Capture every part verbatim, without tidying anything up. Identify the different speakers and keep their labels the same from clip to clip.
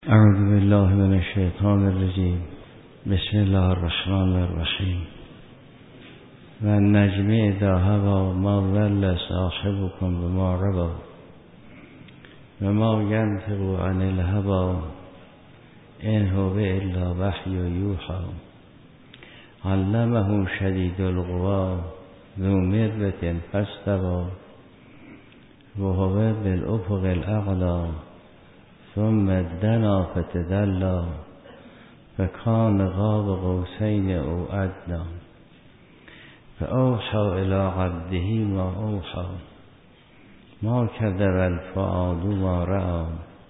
Speaker 1: اعوذ بالله من الشیطان الرجیم. بسم الله الرحمن الرحیم. و النجم اذا هوی ما ضل صاحبکم بما روی و ما ینطق عن الهوی ان هو الا وحی یوحی علمه شدید القوی ذو مرة فاستوی و هو بالافق الاعلی ثم دنا فتدلی فکان قاب قوسین او ادنی فاوحی الی عبده ما اوحی ما کذب الفؤاد ما رأی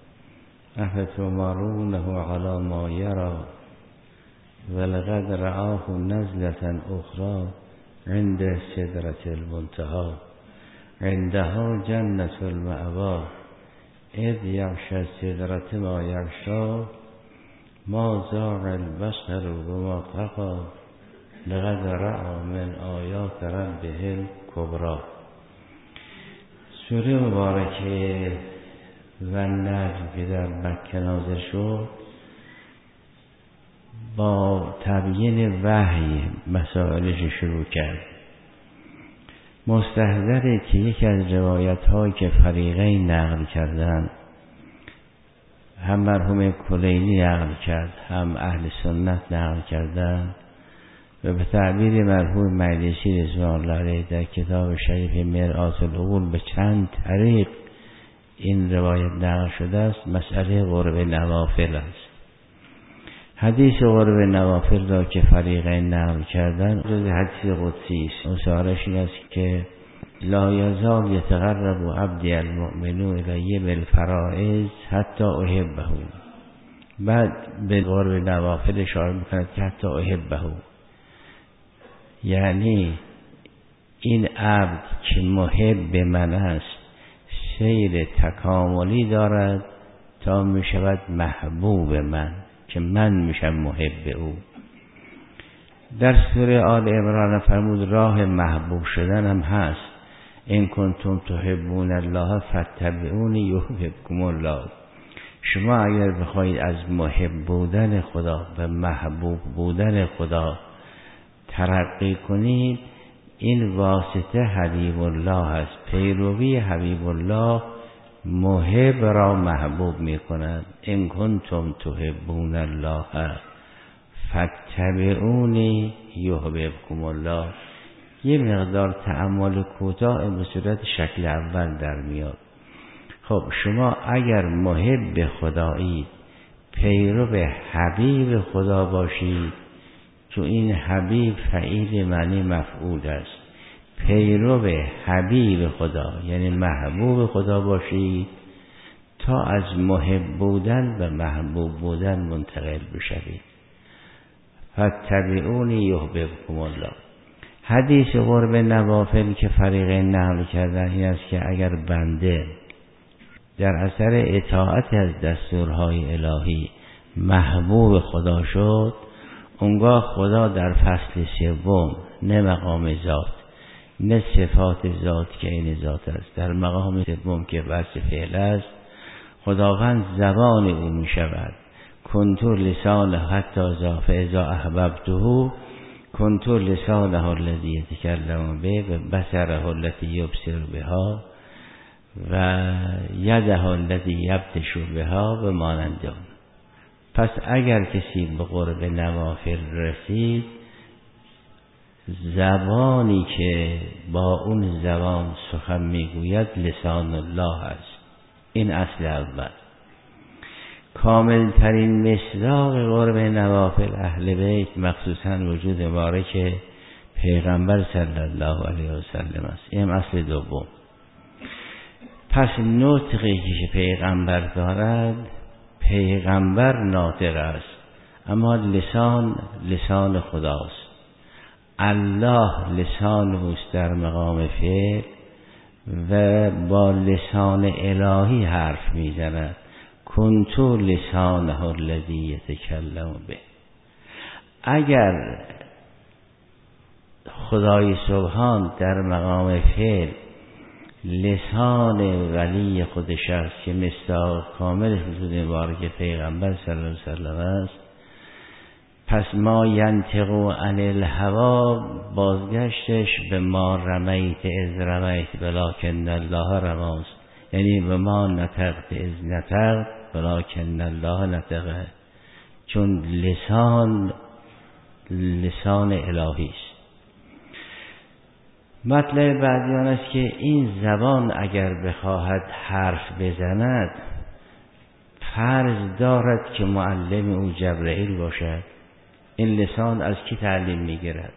Speaker 1: افتمارونه علی ما یری ولقد رآه نزلة اخری عند سدرة المنتهی عندها جنة المأوی اذ یغشی السدرة ما یغشی ما زاغ البصر وما طغی لقد رأى من آیات ربه الکبری. سوره مبارکه و النجم که در مکه نازل شد با تبیین وحی مسائلش شروع کرد. مستحضره که یکی از روایت هایی که فریقین نقل کردن، هم مرحوم کلینی نقل کرد هم اهل سنت نقل کردن و به تعبیر مرحوم مجلسی رضوان الله علیه در کتاب شریف مرآت العقول به چند طریق این روایت نقل شده است، مسئله قرب نوافل است. حدیث قرب نوافل را که فریقین نقل کردن جز حدیث قدسی است. مصارش این است که لا یزال یتقرب عبدی المؤمن الی بالفرائض حتی احبه. بعد به قرب نوافل اشاره میکند که حتی احبه، یعنی این عبد که محب من است سیر تکاملی دارد تا میشود محبوب من که من میشم محب او. در سوره آل عمران فرمود راه محبوب شدن هم هست، ان کنتم تحبون الله فاتبعونی یحببکم الله. شما اگر بخواید از محب بودن خدا به محبوب بودن خدا ترقی کنید، این واسطه حبیب الله است. پیروی حبیب الله محب را محبوب می کند. ان کنتم تحبون الله فاتبعونی یحببکم الله. یه مقدار تأمل کوتاه به صورت شکل اول در میاد. خب شما اگر محب خدایید، پیرو حبیب خدا باشید، تو این حبیب فعیل معنی مفعول است، پیرو حبیب خدا یعنی محبوب خدا باشید تا از محب بودن به محبوب بودن منتقل بشوید. فاتبعونی یحببکم الله. حدیث قرب نوافل که فریقین نقل کردن این است که اگر بنده در اثر اطاعت از دستورهای الهی محبوب خدا شد، اونگاه خدا در فصل سوم نه مقام ذات نه صفات ذات که این ذات است، در مقام سوم که وصف فعل است، خداوند زبان او می شود. کنتو لسانه حتی اضافه ازا احببته کنتو لسانه الذی یتکلم به و بصره التي یبصر بها و یده التي یبطش بها و مانند آن. پس اگر کسی به قرب نوافل رسید، زبانی که با اون زبان سخن میگوید لسان الله است. این اصل اول. کامل ترین مصداق قرب نوافل اهل بیت مخصوصا وجود مبارک پیغمبر صلی الله علیه و سلم است. این اصل دوم. پس نطقی که پیغمبر دارد، پیغمبر ناطق است اما لسان لسان خداست. الله لسان اوست در مقام فعل و با لسان الهی حرف میزند. کنتو لسانه الذی یتکلم به. اگر خدای سبحان در مقام فعل لسان ولی خود شخص که مصداق کامل وجود مبارک پیغمبر صلی الله علیه وسلم است. پس ما ینطق عن الهوا بازگشتش به ما رمیت از رمیت ولکن الله رماست، یعنی به ما نطقت از نطقت ولکن الله نطقه، چون لسان لسان الهی است. مطلب بعدی آن است که این زبان اگر بخواهد حرف بزند فرض دارد که معلم او جبرئیل باشد. این لسان از کی تعلیم میگیرد؟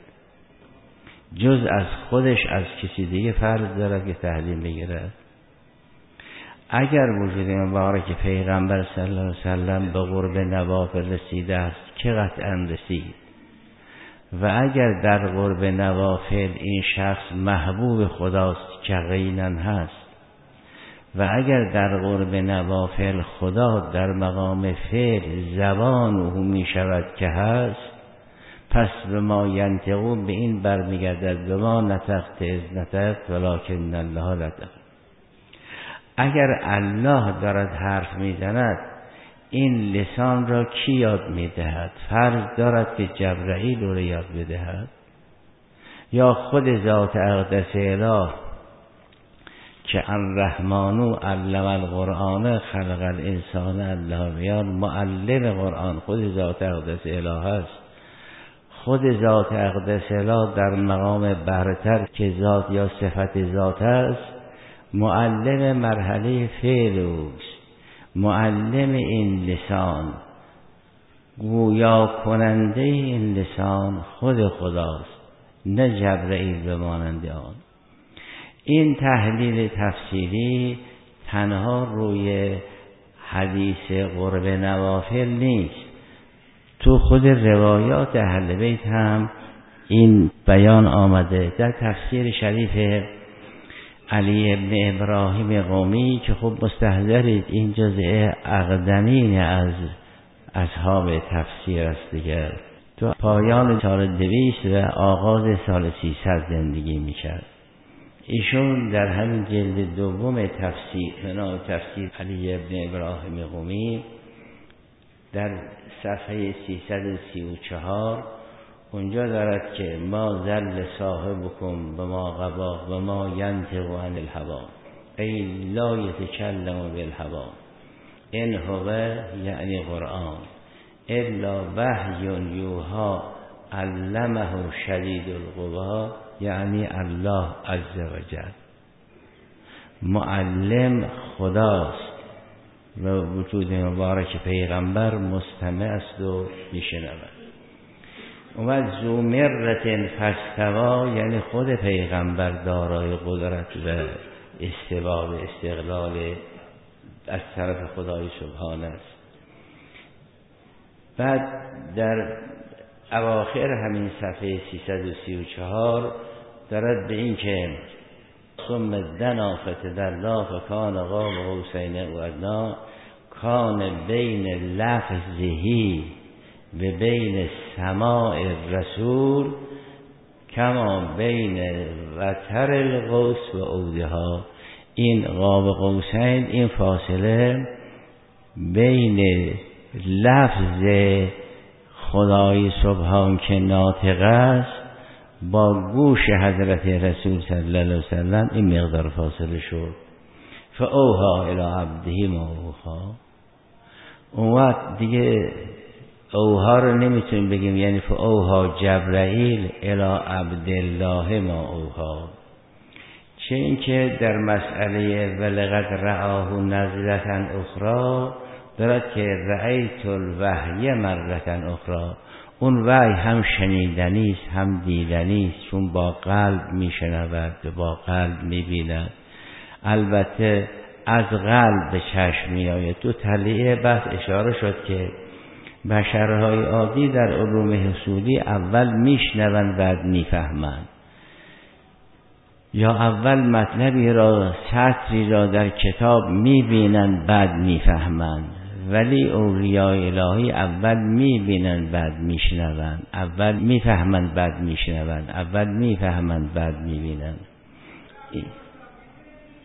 Speaker 1: جز از خودش از کسی دیگه فرض دارد که تعلیم بگیرد. اگر وجود مبارک پیغمبر صلی الله علیه وسلم به قرب نوافل رسیده است که قطعا رسید، و اگر در قرب نوافل این شخص محبوب خداست که یقینا هست، و اگر در قرب نوافل خدا در مقام فعل زبان او می شود که هست، پس به ما ینطقون به این برمیگردد به ما نطقت از نطقت ولکن الله نطق. اگر الله دارد حرف می زند این لسان را کی یاد می دهد؟ فرض دارد که جبرئیل رو یاد بدهد، یا خود ذات اقدس اله که الرحمن علم القرآن خلق الانسان الله بیان، معلم قرآن خود ذات اقدس اله است. خود ذات اقدس اله در مقام برتر که ذات یا صفت ذات است معلم مرحله فعل اوست، معلم این لسان، گویا کننده این لسان خود خداست، نه جبرئیل بمانند آن. این تحلیل تفسیری تنها روی حدیث قرب نوافل نیست، تو خود روایات اهل بیت هم این بیان آمده. در تفسیر شریف علی ابن ابراهیم قمی که خب مستحضرید این جزء اقدمین از اصحاب تفسیر است دیگر، تو پایان سال دویست و آغاز سال سیصد زندگی میکرد. ایشون در همین جلد دوم تفسیر بنا تفسیر علی ابن ابراهیم قمی در صفحه سیصد و سی و چهار اونجا دارد که ما ذل صاحبکم به ما قبا و ما ینطق عن الهوا ای لا یتکلم بالهوا ان هو یعنی قرآن الا وحی یوحی علمه شدید القوا یعنی الله عز و جل. معلم خداست و وجود مبارک پیغمبر مستمع است و میشنود. و ذو مرة فاستوی یعنی خود پیغمبر دارای قدرت و استوا و استقلال از طرف خدای سبحانه است. بعد در اواخر همین صفحه سیصد و سی و چهار دارد به این که ثم دنا فتدلی فکان قاب قوسین او ادنی کان بین لفظه و بین سماع رسول کما بین وتر القوس و عودها. این قاب قوسین این فاصله بین لفظ خدای سبحان که ناطق است با گوش حضرت رسول صلی الله علیه وسلم این مقدار فاصله شد. فاوحی الی عبده ما اوحی. اون وقت دیگه اوها رو نمیتونیم بگیم یعنی فاوحی جبرئیل الی عبدالله ما اوحی، چه اینکه در مسئله ولقد رآه نزلة اخرى دارد که رأیت الوحی مرة اخرى. اون وحی هم شنیدنی است هم دیدنی است، چون با قلب میشنود و با قلب میبیند. البته از قلب به چشم میآید. تو تلیه بحث اشاره شد که بشرهای عادی در علوم حصولی اول میشنوند بعد میفهمند، یا اول مطلبی را سطری را در کتاب میبینند بعد میفهمند، ولی اولیاء الهی اول میبینند بعد میشنوند، اول میفهمند بعد میشنوند، اول میفهمند بعد میبینند.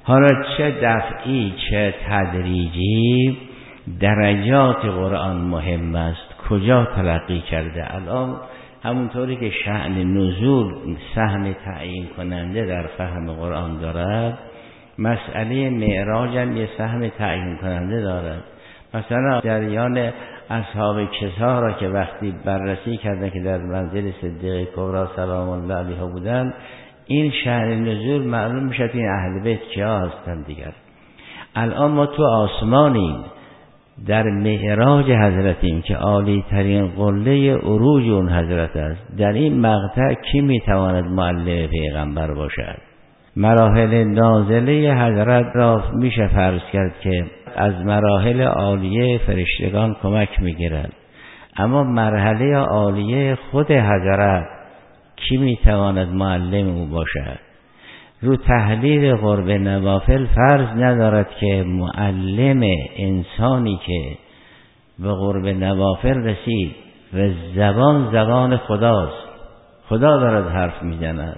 Speaker 1: حالا چه دفعی چه تدریجی درجات قرآن مهم است، کجا تلقی کرده. الان همونطوری که شأن نزول سهم تعیین کننده در فهم قرآن دارد، مسئله معراج هم یه سهم تعیین کننده دارد. مثلا جریان اصحاب کسا را که وقتی بررسی کردن که در منزل صدیقه کبری سلام الله علیها بودن، این شأن نزول معلوم میشه این اهل بیت کیا هستن دیگر. الان ما تو آسمانیم، در معراج حضرتیم که عالی ترین قله عروج اون حضرت است. در این مقطع کی میتواند معلم پیغمبر باشد؟ مراحل نازله حضرت را میشه فرض کرد که از مراحل عالیه فرشتگان کمک میگیرد، اما مرحله عالیه خود حضرت کی میتواند معلم او باشد؟ رو تحلیل قرب نوافل فرض ندارد که معلم انسانی که به قرب نوافل رسید و زبان زبان خداست، خدا دارد حرف میزند.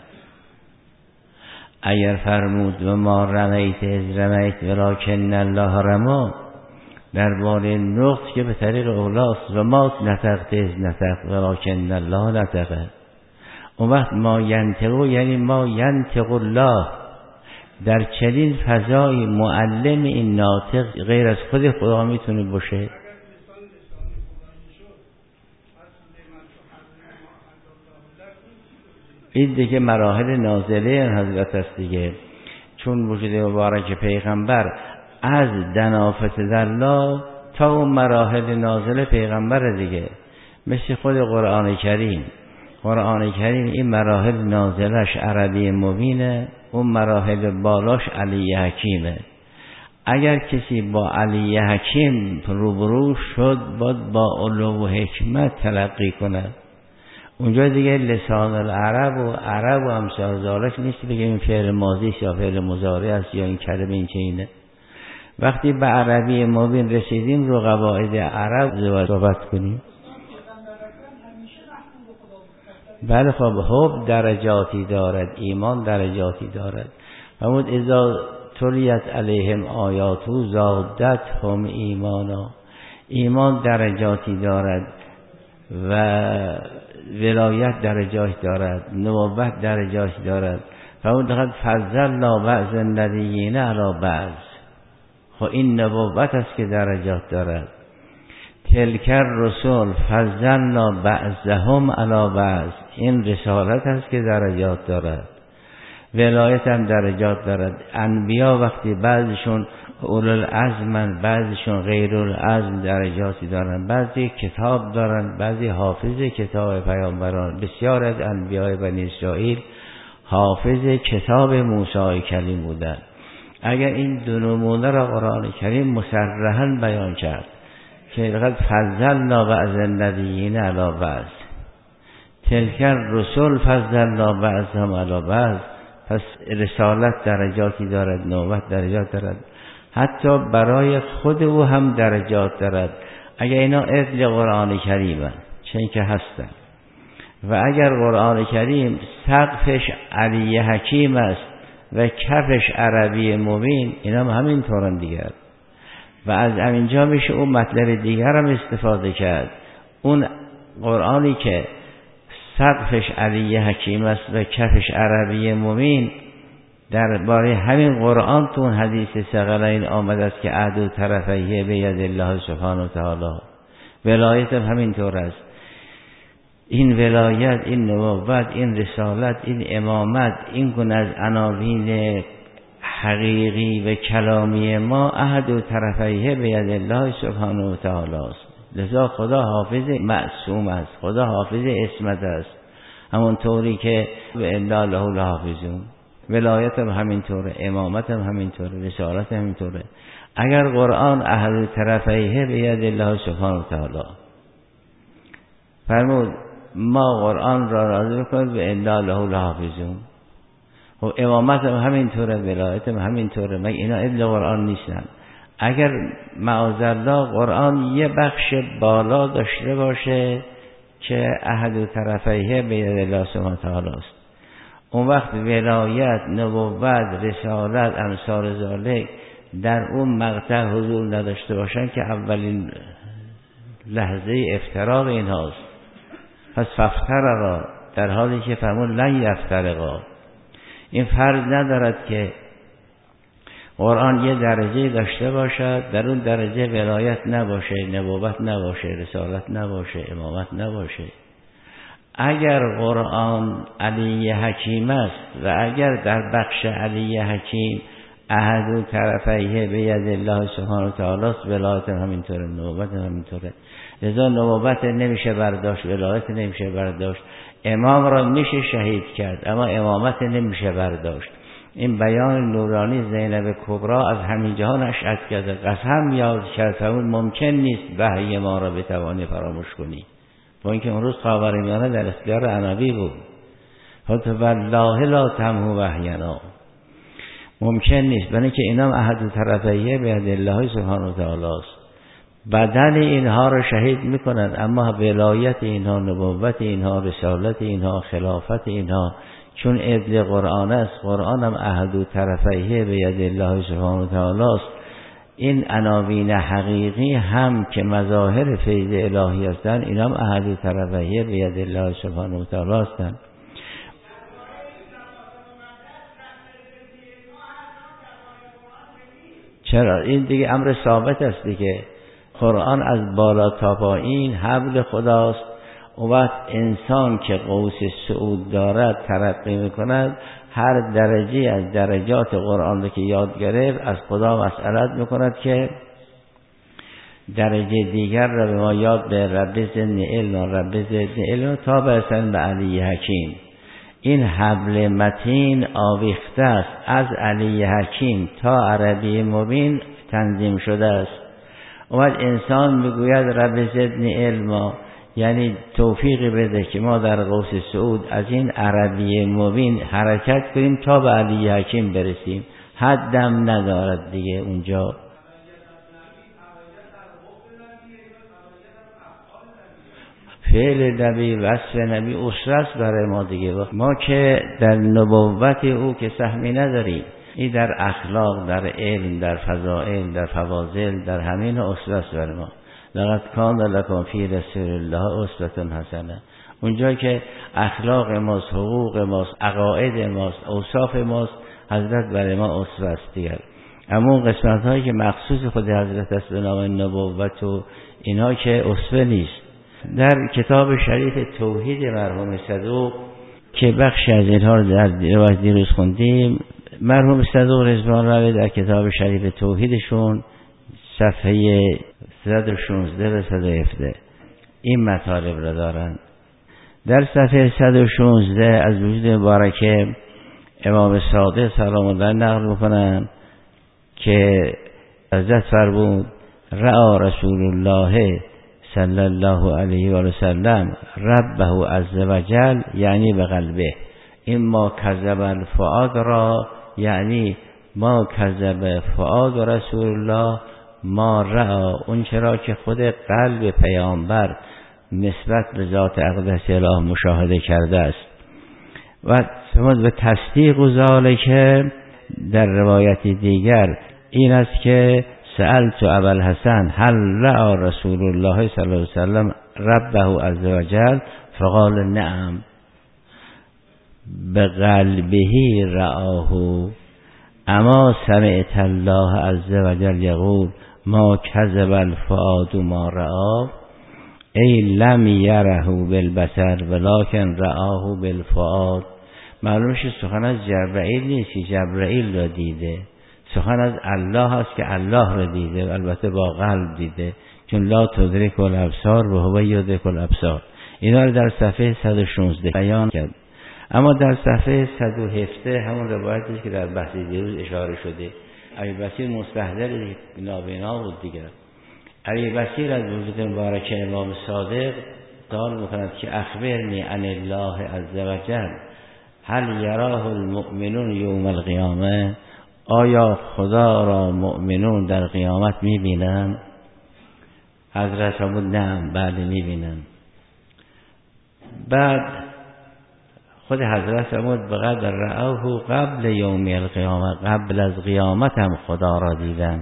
Speaker 1: اگر فرمود و ما رمیت از رمیت ولکن الله رمی، درباره نقط که به طریق اولاست و ما نطقت از نطق ولکن الله نطقه. اون وقت ما ینطقو یعنی ما ینطق الله. در چنین فضای معلم این ناطق غیر از خود خدا میتونه باشه؟ این دیگه مراحل نازله حضرت است دیگه، چون وجود مبارک پیغمبر از دنافت الله تا اون مراحل نازله پیغمبر دیگه، مثل خود قرآن کریم. قرآن کریم این مراحل نازلش عربی مبینه، اون مراحل بالاش علی حکیمه. اگر کسی با علی حکیم روبرو شد باید با علو و حکمت تلقی کنه. اونجا دیگه لسان العرب و عرب و امثال ذالک نیست بگه این فعل ماضی یا فعل مضارع است یا این کلمه این چه اینه. وقتی به عربی مبین رسیدیم رو قواعد عرب صحبت کنیم. بله خب حب درجاتی دارد، ایمان درجاتی دارد. فرمود اذا تلیت علیهم آیاتو زادت هم ایمانا. ایمان درجاتی دارد و ولایت درجاتی دارد، نبوت درجاتی دارد. فرمود لقد فضلنا بعض النبیین علی بعض. خب این نبوت است که درجات دارد. تلک الرسل فضلنا بعضهم علی بعض. این رسالت است که درجات دارد. ولایت هم درجات دارد. انبیا وقتی بعضشون اولوالعزم، بعضشون غیرالعزم درجاتی دارن، بعضی کتاب دارن، بعضی حافظ کتاب پیامبران. بسیار از انبیای بنی اسرائیل حافظ کتاب موسی کلیم بودن. اگر این دو نمونه را قرآن کریم مصرحاً بیان کرد که لقد فضلنا بعض النبیین علی بعض، تلک الرسل فضلنا بعضهم علی بعض. پس رسالت درجاتی دارد، نبوت درجات دارد، حتی برای خود او هم درجات دارد. اگر اینا عدل قرآن کریمه چون که هستن، و اگر قرآن کریم سقفش علی حکیم است و کفش عربی مبین، اینا هم همین طورن دیگر. و از همینجا میشه اون مطلب دیگر هم استفاده کرد. اون قرآنی که سقفش علی حکیم است و کفش عربی مبین، درباره همین قرآن تو اون حدیث ثقلین آمده است که عهد طرفیه به ید الله سبحانه و تعالی. ولایت هم همین طور است. این ولایت، این نبوت، این رسالت، این امامت، این گونه از عناوین حقیقی و کلامی ما عهد طرفیه به ید الله سبحانه و تعالی است. لذا خدا حافظ معصوم است، خدا حافظ عصمت است، همون طوری که به انا له لحافظون. ولایت هم همین طوره، امامت هم همین طوره، رسالت هم همین طوره. اگر قرآن اهل طرفیه به ید الله سبحانه و تعالی، فرمود ما قرآن را راضی بکنید به انا له لحافظون. خب امامت هم همین طوره، ولایت هم همین طوره، مگه اینا ابن قرآن نیستن؟ اگر معاذالله قرآن یه بخش بالا داشته باشه که احد طرفیه به ید الله سبحانه و تعالی است، اون وقت ولایت، نبوت، رسالت، امثال ذالک در اون مقطع حضور نداشته باشن که اولین لحظه افتراق اینهاست. پس فافترقا، در حالی که فرمود لن یفترقا، این فرض ندارد که قرآن یه درجه داشته باشد در اون درجه ولایت نباشه، نبوت نباشه، رسالت نباشه، امامت نباشه. اگر قرآن علی حکیم است و اگر در بخش علی حکیم احد طرفیه به ید الله سبحانه و تعالی است، ولایت همینطوره، نبوت همینطوره. لذا نبوت نمیشه برداشت، ولایت نمیشه برداشت. امام را میشه شهید کرد اما امامت نمیشه برداشت. این بیان نورانی زینب کبرا از همین جهان اشعت کرده، قسم یاد کرد ممکن نیست وحی ما را بتوانی فراموش کنی، با اینکه اون روز خاورمیانه در اختیار عنبی بود. والله لا تمحو وحینا، ممکن نیست، برای اینکه اینا احد طرفیه به ید الله سبحانه و تعالی است. بدن اینها رو شهید میکنند اما ولایت اینها، نبوت اینها، رسالت اینها، خلافت اینها چون عدل قرآن است، قرآن هم احد طرفیه به ید الله سبحانه و تعالی است. این عناوین حقیقی هم که مظاهر فیض الهی هستند، اینا هم احد طرفیه به ید الله سبحانه و تعالی هستند. چرا؟ این دیگه امر ثابت است دیگه. قرآن از بالا تا پایین حبل خداست. و وقت انسان که قوس صعود دارد، ترقی میکند، هر درجه از درجات قرآن رو که یاد گرفت از خدا مسئلت میکند که درجه دیگر را به ما یاد به رب زدنی علم، رب زدنی علم تا برسن به علی حکیم. این حبل متین آویخته است از علی حکیم تا عربی مبین تنظیم شده است. اومد انسان میگوید رب زدنی علم، یعنی توفیق بده که ما در قوس صعود از این عربی مبین حرکت کنیم تا به علی حکیم برسیم. حدم ندارد دیگه اونجا. فعل نبی، وصف نبی اسرس برای ما دیگه. ما که در نبوت او که سهمی نداریم، این در اخلاق، در علم، در فضائل، در فواضل، در همین اسرس برای ما. لقد کان لکم فی رسول الله اسوة حسنه. اونجا که اخلاق ماست، حقوق ماست، عقاید ماست، اوصاف ماست، حضرت برای ما اسوه است دیگر. اما اون قسمت هایی که مخصوص خود حضرت است به نام نبوت و اینا که اسوه نیست. در کتاب شریف توحید مرحوم صدوق که بخشی از اینها رو در روایت دیروز خوندیم، مرحوم صدوق رضوان الله در کتاب شریف توحیدشون صفحه صد و شانزده به صد و هفده این مطالب را دارند. در صفحه صد و شانزده از وجود مبارکه امام صادق سلام الله نقل میکنند که حضرت فرمود رأى رسول الله صلی الله علیه و سلم ربه عز وجل، یعنی به قلبه. این ما کذب الفؤاد را، یعنی ما کذب فؤاد رسول الله ما رأى، اون چرا که خود قلب پیامبر نسبت به ذات اقدس اله مشاهده کرده است. و فرمود به تصدیق و ذالک در روایت دیگر این است که سألت ابا الحسن هل رأى رسول الله صلی الله علیه وسلم ربه عز وجل فقال نعم بقلبه رآه اما سمعت الله عز وجل یقول ما کذب الفؤاد ما رآه ای لم یره بالبصر ولکن رآه بالفؤاد. معلوم شد سخن از جبرئیل نیست که جبرئیل را دیده، سخن از الله است که الله را دیده، البته با قلب دیده، چون لا تدرک الابصار و هو یدرک الابصار. اینا رو در صفحه صد و شانزده بیان کرد. اما در صفحه صد و هفده همون روایتی که در بحث دیروز اشاره شده، ابی بصیر مستحضر نابینا بود دیگر. ابی بصیر از وجود مبارک امام صادق سوال میکند که اخبرنی عن الله عز وجل هل یراه المؤمنون یوم القیامه، آیا خدا را مؤمنون در قیامت میبینن؟ حضرت فرمود نه، بله میبینن. بعد خود حضرت فرمود بقدر رأوه قبل یوم القیامه، قبل از قیامت هم خدا را دیدن.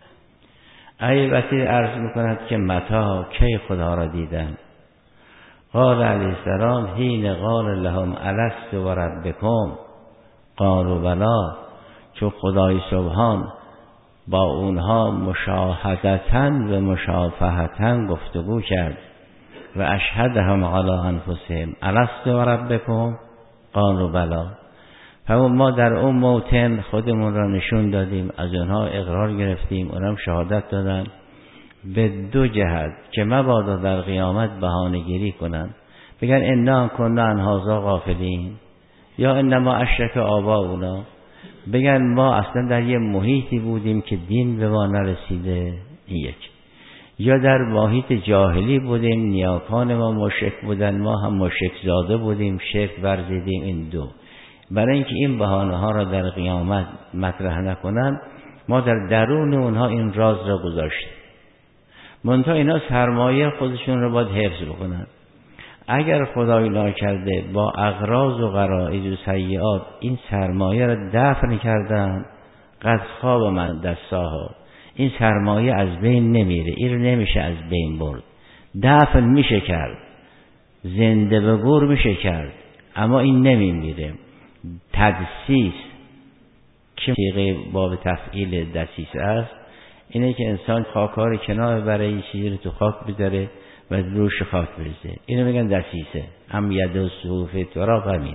Speaker 1: ای بسیر عرض میکند که متا، کی خدا را دیدن؟ قال علیه السلام حین قال لهم الست و ربکم قالوا بلا، چون خدای سبحان با اونها مشاهدتاً و مشافهتاً گفتگو کرد و اشهدهم علی انفسهم الست و ربکم قالوا بلا، همون ما در اون موطن خودمون را نشون دادیم، از اونها اقرار گرفتیم، اونم شهادت دادن به دو جهت که مبادا در قیامت بهانه گیری کنن بگن انا کنا عن هذا غافلین، یا انما اشرک آباؤنا، بگن ما اصلا در یه محیطی بودیم که دین به ما نرسیده، این یک، یا در محیط جاهلی بودیم، نیاکان ما مشرک بودن، ما هم مشرک زاده بودیم، شرک ورزیدیم. این دو، برای اینکه این بهانه ها را در قیامت مطرح نکنن، ما در درون اونها این راز را گذاشتیم. منتها اینا سرمایه خودشون رو باید حفظ بکنن. اگر خدای ناکرده با اغراض و غرائز و سیئات این سرمایه را دفن کردن، قد خواب من دستاها، این سرمایه از بین نمیره، این رو نمیشه از بین برد. دفن میشه کرد، زنده به گور میشه کرد، اما این نمیمیره. تدسیس که صیغه باب تفعیل دسیسه است، اینه که انسان خاکار کنار برای این چیزی رو تو خاک بذاره و روش خاک بریزه، اینو میگن دسیسه. هم ید و صحوف تراب همین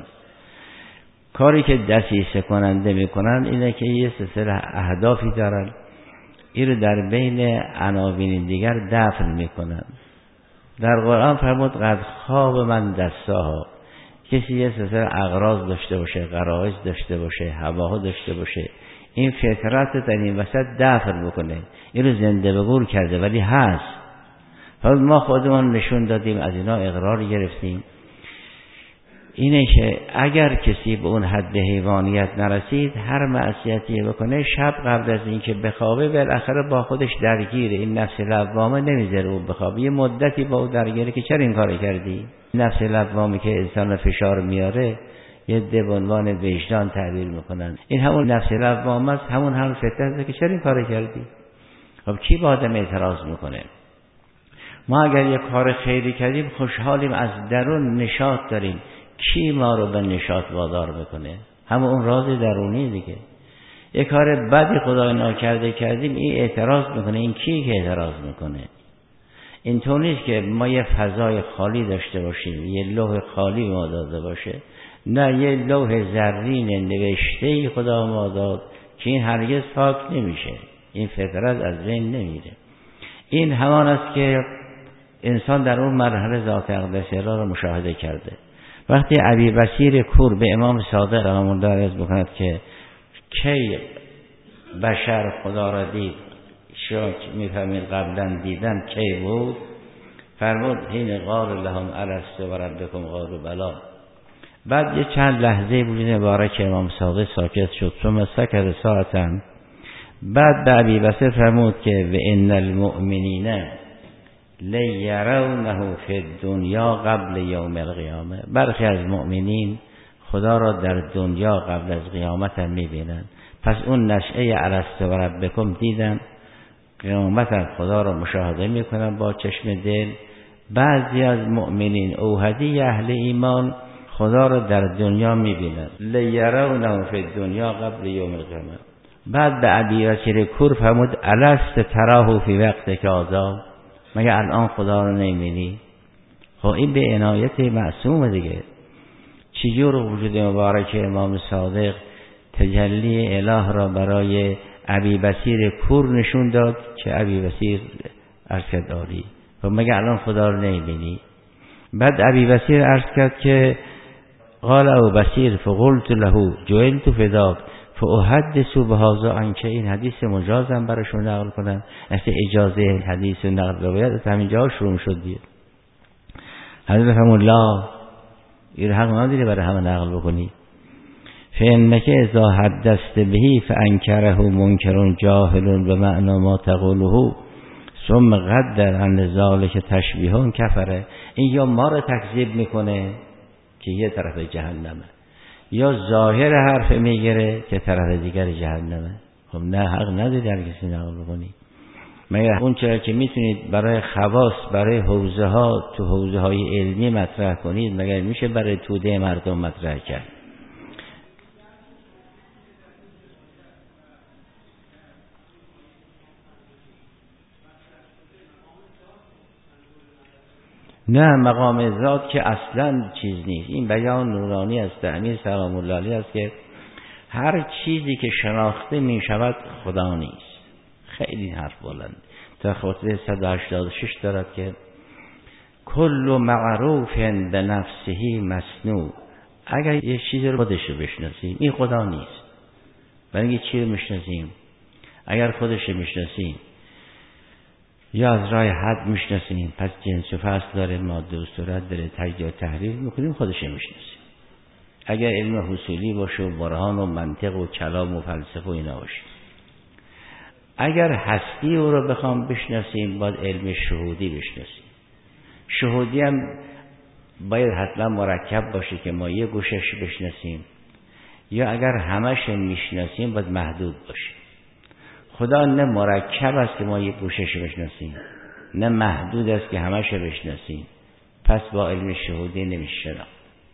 Speaker 1: کاری که دسیسه کننده میکنن اینه که یه سلسله اهدافی دارن، این رو در بین عناوین دیگر دفن میکنن. در قرآن فرمود قد خواب من دستاها، کسی یه سلسله اغراض داشته باشه، غرایز داشته باشه، هواها داشته باشه، این فطرت در این وسط دفن بکنه، این رو زنده به گور کرده ولی هست. حالا ما خودمون نشون دادیم، از اینا اقرار گرفتیم. اینه که اگر کسی به اون حد حیوانیت نرسید، هر معصیتی بکنه، شب قبل از اینکه بخوابه بالاخره با خودش درگیره. این نفس لوامه نمیذاره او بخوابه، یه مدتی با او درگیره که چرا این کار کردی. نفس لوامی که انسان فشار میاره، یه ده به عنوان وجدان تعبیر میکنن، این همون نفس لوامه است، همون هم فطرته که چرا این کار کردی. خب کی با آدم اعتراض میکنه؟ ما اگر یک کار خیری کردیم خوشحالیم، از درون نشاط داریم، کی ما رو به نشاط وادار میکنه؟ همون اون راز درونی دیگه. یک کار بدی خدای ناکرده کردیم، این اعتراض میکنه. این کی که اعتراض میکنه؟ اینطور نیست که ما یه فضای خالی داشته باشیم، یه لوح خالی ما داده باشه، نه، یه لوح زرین نوشته خدا ما داد که این هرگز پاک نمیشه، این فطرت از بین نمیره. این همان است که انسان در اون مرحله ذات اقدس الله را مشاهده کرده. وقتی ابی بصیر کور به امام صادق رحمه الله عرض بکند که کی بشر خدا را دید، شاک میفهمید قبلا دیدن کی بود، فرمود حین قال لهم الست و ربکم قالوا بلا. بعد یه چند لحظه بود مبارک امام صادق ساکت شد، ثم سکت ساعتا. بعد به ابی بصیر فرمود که و ان المؤمنین لیرونه فی الدنیا قبل یوم القیامه، برخی از مؤمنین خدا را در دنیا قبل از قیامت هم میبینن. پس اون نشأه الست و ربکم دیدن، قیامت هم خدا را مشاهده میکنن با چشم دل. بعضی از مؤمنین اوحدی اهل ایمان خدا را در دنیا میبینن، لیرونه فی الدنیا قبل یوم القیامه. بعد به ابی بصیر کور فرمود الست تراه فی وقت که آزاد، مگه الان خدا رو نمی‌بینی؟ خب این به عنایت معصوم دیگه. چجور وجود مبارک امام صادق تجلی اله را برای ابی بصیر کور نشون داد که ابی بصیر عرض کرد آری، خب مگه الان خدا رو نمی‌بینی؟ بعد ابی بصیر عرض کرد که قال ابو بصیر فقلت له جعلت فداک فاحدث بهذا عنک، این حدیث مجازم براشون نقل کنن. اصلا اجازه حدیث نقل روایت از همین جا شروع شد دیگه. حضرت فرمود لا، این حق نداری برای همه نقل بکنی. فانک اذا حدثت به فانکره منکر جاهل به معنی ما تقوله ثم قدر ان ذلک تشبیه کفره. این یا ما رو تکذیب میکنه که یه طرف جهنمه، یا ظاهر حرف میگیره که طرف دیگر جهنمه. خب نه، حق نداری هر کسی نقل بکنی. مگر اون چرا که میتونید برای خواص، برای حوزه ها تو حوزه های علمی مطرح کنید، مگر میشه برای توده مردم مطرح کرد؟ نه، مقام ذات که اصلا چیز نیست. این بیان نورانی است امیر سلام الله علیه است که هر چیزی که شناخته می شود خدا نیست. خیلی حرف بلند. تا خطبه صد و هشتاد و شش دارد که کل معروف به نفسه مصنوع. اگر یه چیزی رو خودش رو بشناسیم این خدا نیست. برای اینکه چی رو میشناسیم؟ اگر خودش رو میشناسیم یا از راه حد میشناسیم، پس جنس و فصل داره، ماده و صورت داره، تجزیه و تحلیل میکنیم، خودش رو میشناسیم. اگر علم حصولی باشه و برهان و منطق و کلام و فلسفه و اینا باشه. اگر هستی او رو بخوام بشناسیم باید علم شهودی بشناسیم. شهودی هم باید حتما مرکب باشه که ما یه گوشش بشناسیم، یا اگر همش میشناسیم باید محدود باشه. خدا نه مرکب است که ما یه گوشش بشناسیم، نه محدود است که همش بشناسیم، پس با علم شهودی نمیشه شناخت.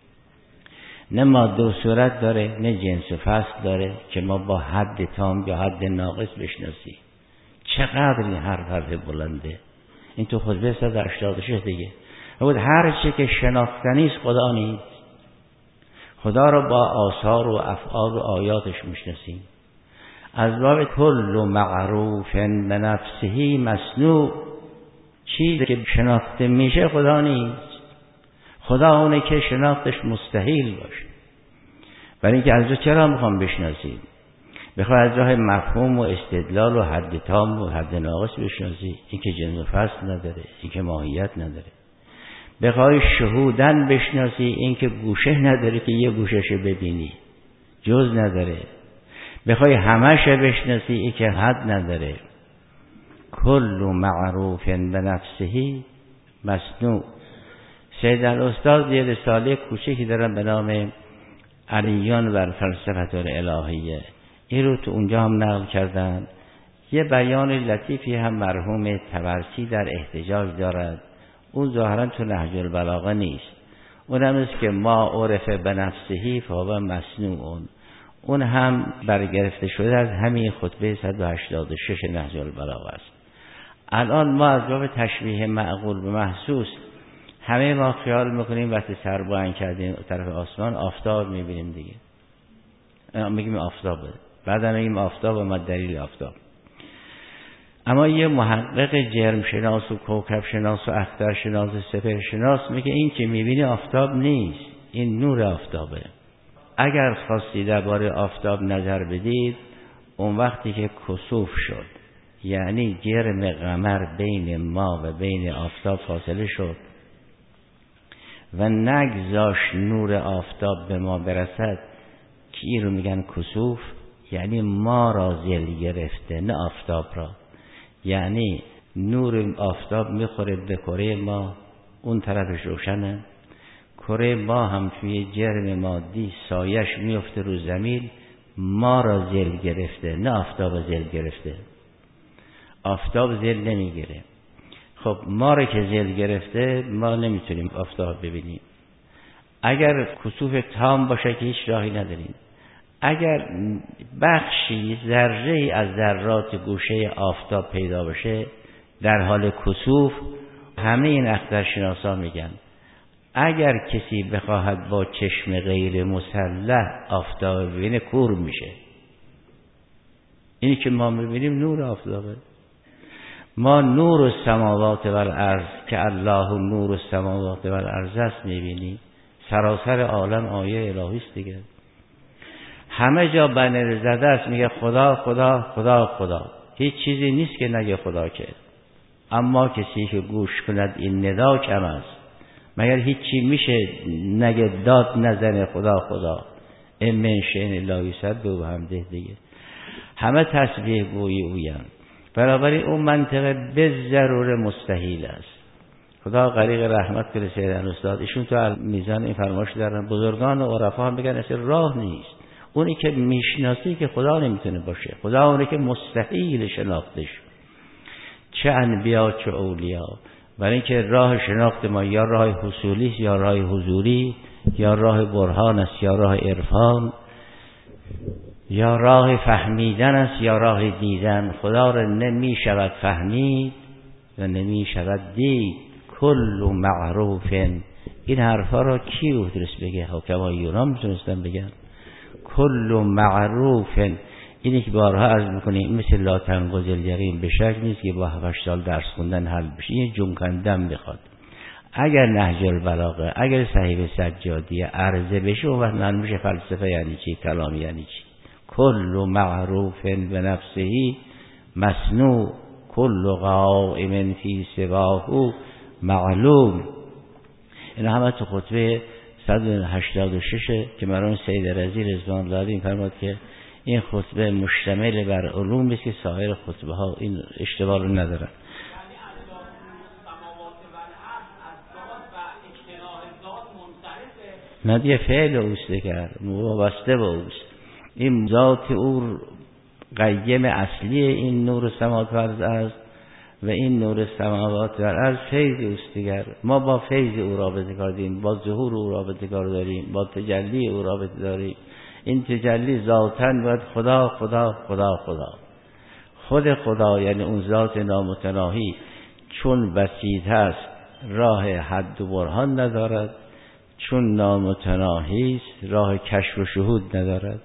Speaker 1: نه ماده و صورت داره، نه جنس و فصل داره که ما با حد تام یا حد ناقص بشناسیم. چقدر این حرف حرف بلنده. این تو خطبه صد و هشتاد و شش دیگه بود هر چی که شناختنی است خدا نیست. خدا رو با آثار و افعال و آیاتش میشناسیم. از باب کل معروف به نفسه مصنوع، چیزی که شناخته میشه خدا نیست. خدا اونه که شناختش مستحیل باشه. برای اینکه از راه چرا میخوام بشناسیم؟ بخواه از راه مفهوم و استدلال و حد تام و حد ناقص بشناسی، این که جنس و فصل نداره، این که ماهیت نداره. بخواه شهودن بشناسی، این که گوشه نداره که یه گوشش ببینی، جز نداره. بخوای همش بشناسی، این که حد نداره. کل معروف به نفسه مصنوع. سید الاستاد یه رساله کوچکی دارن به نام علیان و فلسفه الالهیه، این رو تو اونجا هم نقل کردن. یه بیان لطیفی هم مرحوم طبرسی در احتجاج دارد، اون ظاهرا تو نهج البلاغه نیست. اون هم است که ما عرف به نفسهی فهو مصنوع، اون هم برگرفته شده از همین خطبه صد و هشتاد و شش نهج البلاغه است. الان ما از باب تشبیه معقول به محسوس، همه ما خیال میکنیم وقتی سر بلند کردیم طرف آسمان آفتاب میبینیم دیگه، میگیم آفتابه، بعدا میگیم آفتاب و ما دلیل آفتاب. اما یه محقق جرم شناس و کوکب شناس و اختر شناس و سپهر شناس میگه این که میبینی آفتاب نیست، این نور آفتابه. اگر خواستی درباره آفتاب نظر بدید، اون وقتی که کسوف شد، یعنی جرم قمر بین ما و بین آفتاب فاصله شد و نگذاش نور آفتاب به ما برسد، که این رو میگن کسوف، یعنی ما را زل گرفته نه آفتاب را. یعنی نور آفتاب میخوره به کره ما، اون طرفش روشنه، کره ما هم توی جرم مادی سایش میفته رو زمین، ما را زل گرفته نه آفتاب زل گرفته. آفتاب زل نمیگیره. خب ما را که زل گرفته ما نمیتونیم آفتاب ببینیم. اگر کسوف تام باشه که هیچ راهی نداریم. اگر بخشی ذره از ذرات گوشه آفتاب پیدا باشه در حال کسوف، همه این اخترشناسا میگن اگر کسی بخواهد با چشم غیر مسلح آفتاب ببینه کور میشه. اینی که ما میبینیم نور آفتابه. ما نور السماوات و الارض که الله نور السماوات و الارض است میبینیم. سراسر عالم آیه الهی است دیگه. همه جا بنر زده است، میگه خدا خدا خدا خدا، هیچ چیزی نیست که نگه خدا که. اما کسی که گوش کند این ندا کم است. مگر هیچی میشه نگه داد نزنه خدا خدا؟ این من شئن لا یسبح بحمده دیگه. همه تسبیح گویی اویم. بنابراین اون منطقه به ضرور مستحیل است. خدا غریق رحمت کنه سید استاد، ایشون تو میزان این فرمایش دارن بزرگان و عرفا هم بگن اصلا راه نیست. اونی که میشناسی که خدا نمیتونه باشه، خدا اونی که مستحیل شناختش، چه انبیا چه اولیا. برای اینکه راه شناخت ما یا راه حصولی است یا راه حضوری، یا راه برهان است یا راه عرفان، یا راه فهمیدن است یا راه دیدن. خدا را نمی شود فهمید و نمی شود دید. کل معروف. این حرفا را کی میتونست بگه؟ حکمای یونان میتونستن بگن. کل معروف، اینی که بارها عرض میکنیم مثل لا تنقض الیقین، به شک نیست که با هفت سال درس خوندن حل بشه. این جنکندن میخواد. اگر نهج البلاغه، اگر صحیح سجادیه عرضه بشه و وقت معلوم میشه فلسفه یعنی چی، کلام یعنی چی. کل معروف بنفسه مسنوع، کل قائم فی سواه معلوم. این همه تو خطبه صد و هشتاد و شش که مرحوم سید رضی رضوان الله علیه فرمود که این خطبه مشتمل بر علوم است که سایر خطبه ها این اشتباه رو ندارن. نه دیگه فعل اوست دیگر، وابسته به اوست. این ذات او قیم اصلی این نور سماوات و ارض است و این نور سماوات و ارض فیض اوست دیگر. ما با فیض او رابطه داریم، با ظهور او رابطه داریم، با تجلی او رابطه داریم. این تجلی ذاتاً باید خدا خدا خدا خدا خود خدا، یعنی اون ذات نامتناهی چون بسیط است راه حد و برهان ندارد، چون نامتناهی است راه کشف و شهود ندارد.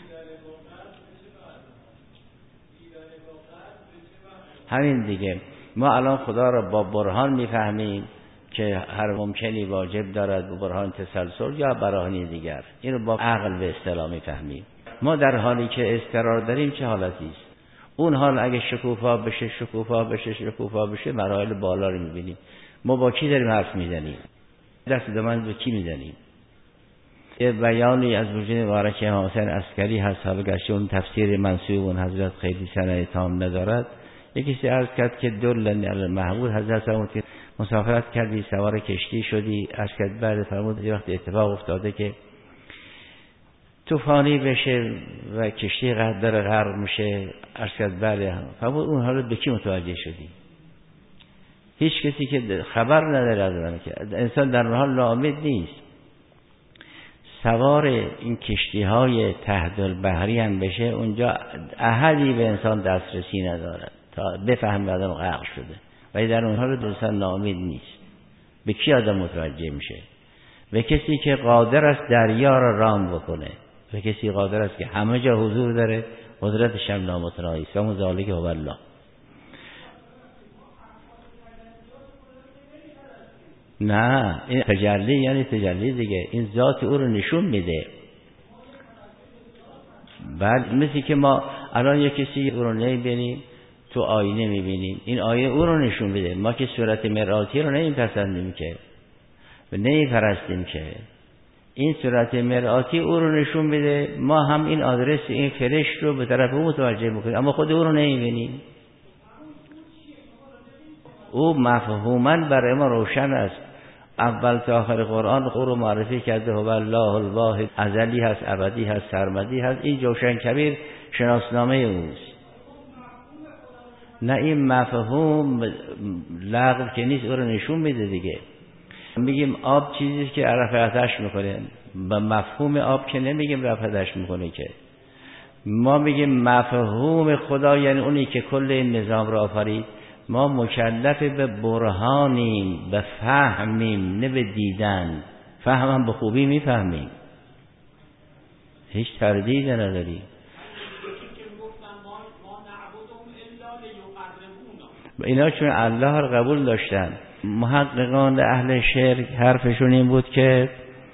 Speaker 1: همین دیگه. ما الان خدا را با برهان میفهمیم که هر ممکنی واجب دارد، به برهان تسلسل یا براهین دیگر. این رو با عقل به اصطلاح میفهمیم. ما در حالی که اضطرار داریم چه حالتی است؟ اون حال اگه شکوفا بشه شکوفا بشه شکوفا بشه مراحل بالا رو میبینیم. ما با کی داریم حرف میزنیم؟ دست دامن به کی میزنیم؟ یه بیانی از وجود مبارک امام حسین عسکری هست، حالا گشته اون تفسیر منسوب اون حضرت خیلی سند تام ندارد. یکی سی عرض کرد که دلنی علی المحمود، حضرت فرمود که مسافرت کردی سوار کشتی شدی، عرض کرد بعد فرمود یه وقت اتفاق افتاده که طوفانی بشه و کشتی قدر غرق میشه. عرض کرد بله. فرمود اون حالا به کی متوجه شدی؟ هیچ کسی که خبر نداره از اون، که انسان در حال ناامید نیست. سوار این کشتی های تحت البحری هم بشه، اونجا احدی به انسان دسترسی نداره تا بفهم آدم غرق شده، ولی در اون حال انسان ناامید نیست. به کی آدم متوجه میشه؟ به کسی که قادر است دریا را رام بکنه، به کسی قادر است که همه جا حضور داره، قدرتش هم نامتناهی است. و مذالک هو الله. نه، این تجلی یعنی تجلی دیگه، این ذات او رو نشون میده. بعد مثل که ما الان یک کسی او رو نمیبینیم، تو آینه میبینیم، این آینه او رو نشون میده. ما که صورت مرآتی رو نمیپسندیم که و نمیپرستیم که، این صورت مرآتی او رو نشون میده. ما هم این آدرس این فرشت رو به طرف او متوجه میکنیم، اما خود او رو نمیبینیم. او مفهوماً برای ما روشن است. اول تا آخر قرآن او رو معرفی کرده، هو الله الواحد، ازلی هست، ابدی هست، سرمدی هست. این جوشن کبیر شناسنامه اوست. نه این مفهوم لغو که نیست، او رو نشون میده دیگه. میگیم آب چیزی که رفع آتش میکنه، به مفهوم آب که نمیگیم رفع آتش میکنه که. ما میگیم مفهوم خدا یعنی اونی که کل این نظام را آفرید. ما مکلف به برهانیم، به فهمیم، نه به دیدن. فهمم به خوبی میفهمیم، هیچ تردید نداری. اینا چون الله را قبول داشتن. محققان اهل شرک حرفشون این بود که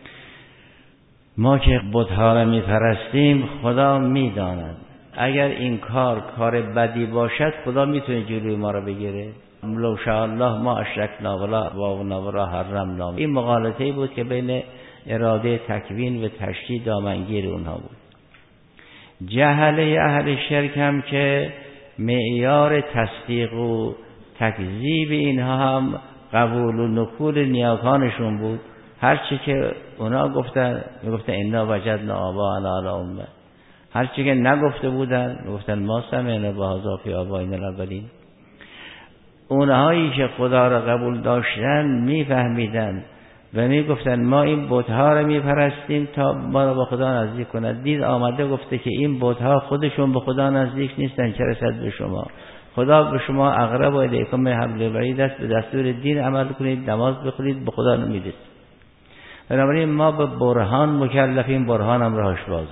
Speaker 1: ما که بت‌ها را میپرستیم خدا میداند، اگر این کار کار بدی باشد خدا میتونه جلوی ما را بگیره. لو شاء الله ما اشرکنا ولا اباؤنا ولا حرمنا. این مغالطه‌ای بود که بین اراده تکوین و تشکیل دامنگیر اونها بود. جهله اهل شرک هم که معیار تصدیق و تکذیب اینها هم قبول و نکول نیاکانشون بود. هر چی که اونا گفتن میگفتن انا وجدنا آباءنا علی امه، هر چی که نگفته بودن میگفتن ما سمعنا بهذا فی آبائنا الاولین. اونهایی که خدا را قبول داشتن میفهمیدن و میگفتن ما این بت‌ها را میپرستیم تا ما را به خدا نزدیک کند. دید آمده گفته که این بت‌ها خودشون به خدا نزدیک نیستن، چه رسد به شما. خدا به شما اقرب الیکم من حبل الورید است، به دستور دین عمل کنید، نماز بخونید، به خدا نمیرسید. بنابراین ما به برهان مکلفیم، برهان هم راهش بازه.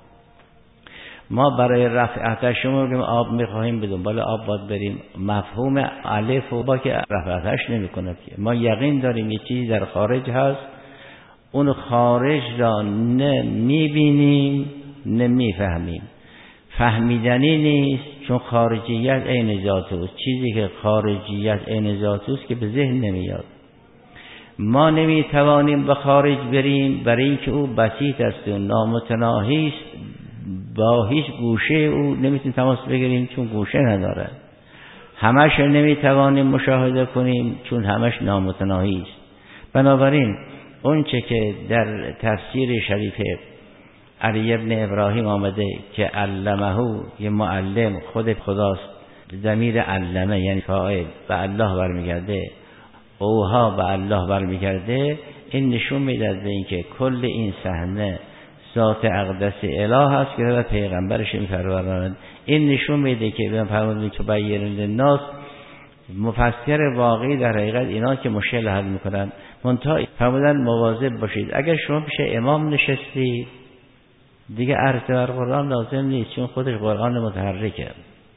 Speaker 1: ما برای رفع آتش شما میگیم آب میخواهیم بدون، بالا آب باید بریم. مفهوم الف و با که رفع آتش نمیکنه. ما یقین داریم یه چیزی در خارج هست، اون خارج را نه میبینیم نه میفهمیم، فهمیدنی نیست، چون خارجیت عین ذات اوست. چیزی که خارجیت عین ذات اوست که به ذهن نمیاد. ما نمیتوانیم به خارج بریم برای اینکه او بسیط است و نامتناهی است، با هیچ گوشه او نمیتونیم تماس بگیریم چون گوشه نداره. همش نمیتوانیم مشاهده کنیم چون همش نامتناهی است. بنابراین اون چه که در تفسیر شریف علی ابن ابراهیم آمده که علمه، یه معلم خود خداست، ضمیر علمه یعنی فاعل به الله برمیگرده، اوها به الله برمیگرده، این نشون میداد به این که کل این صحنه ذات اقدس اله هست که در پیغمبرش میفرماند. این نشون میده که به فرمودن تو بیان للناس، مفسر واقعی در حقیقت اینا که مشکل حل میکنن. منتها فرمودن مواظب باشید، اگر شما پیش امام نشستی دیگه عرض بر قرآن لازم نیست، چون خودش قرآن متحرکه،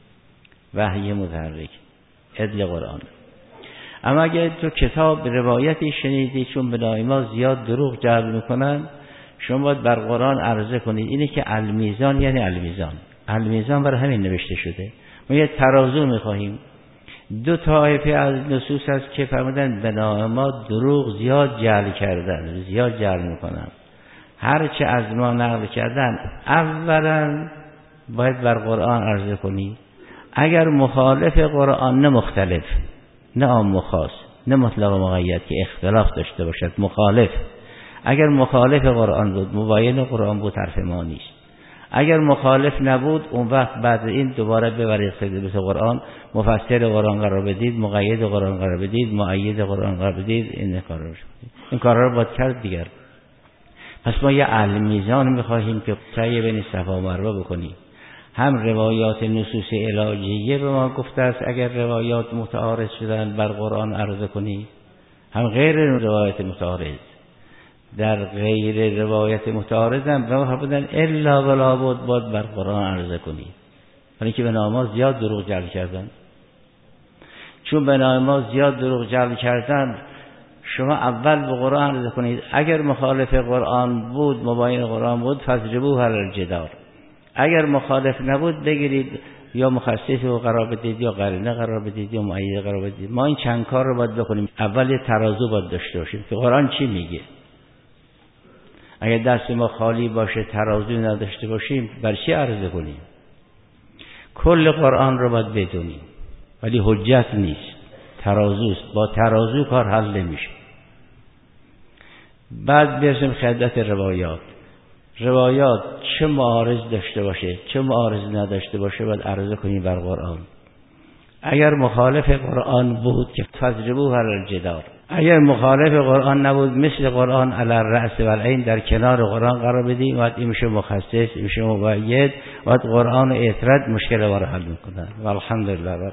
Speaker 1: وحی متحرک، عدل قرآن. اما اگر تو کتاب روایتی شنیدی، چون به دائما زیاد دروغ جلب میکنن، شما باید بر قرآن عرضه کنید. اینه که المیزان یعنی المیزان، المیزان برای همین نوشته شده. ما یه ترازو میخواهیم. دو طایفه از نصوص هست که فرمودن به ما دروغ زیاد جعل کردن، زیاد جعل میکنن. هر چه از ما نقل کردن اولا باید بر قرآن عرضه کنی. اگر مخالف قرآن، نه مختلف، نه عام و خاص، نه مطلق و مقید که اختلاف داشته باشد، مخالف. اگر مخالف قرآن بود، مباین قرآن بود، حرف ما نیست. اگر مخالف نبود، اون وقت بعد این دوباره ببرید خدمت قرآن، مفسر قرآن قرار بدید، مقید قرآن قرار بدید، مؤید قرآن قرار بدید. این کارا رو این کارا رو باید کرد دیگر. پس ما یه المیزان میخواهیم که سعی بین صفا و مروه بکنیم. هم روایات نصوص الهیه به ما گفته است اگر روایات متعارض شدن بر قرآن عرضه کنی، هم غیر روایات متعارض. در غیر روایت متعارض هم به ما فرمودن الا ولا بد باید بر قرآن عرضه کنی. ولی که به نام زیاد دروغ جعل کردن. چون به نام زیاد دروغ جعل کردن، شما اول به قرآن عرضه کنید. اگر مخالف قرآن بود، مباین قرآن بود، فضربوه علی الجدار. اگر مخالف نبود بگیرید یا مخصص رو قرار بدید یا قرینه قرار بدید یا مؤید قرار بدید. ما این چند کار رو باید بکنیم. اول یه ترازو باید داشته باشیم که قرآن چی میگه. اگر دست ما خالی باشه، ترازو نداشته باشیم، بر چی عرضه کنیم؟ کل قرآن رو باید بدونیم، ولی حجت نیست، ترازوست. با ترازو کار حل نمیشه. بعد برسیم خدمت روایات. روایات چه معارض داشته باشه چه معارض نداشته باشه باید عرضه کنیم بر قرآن. اگر مخالف قرآن بود که فضربوه علی الجدار. اگر مخالف قرآن نبود، مثل قرآن علی الرأس و العین، در کنار قرآن قرار بدیم. باید این میشه مخصص، این میشه مؤید. باید قرآن و اطرد مشکل ما رو حل میکنن. والحمدلله.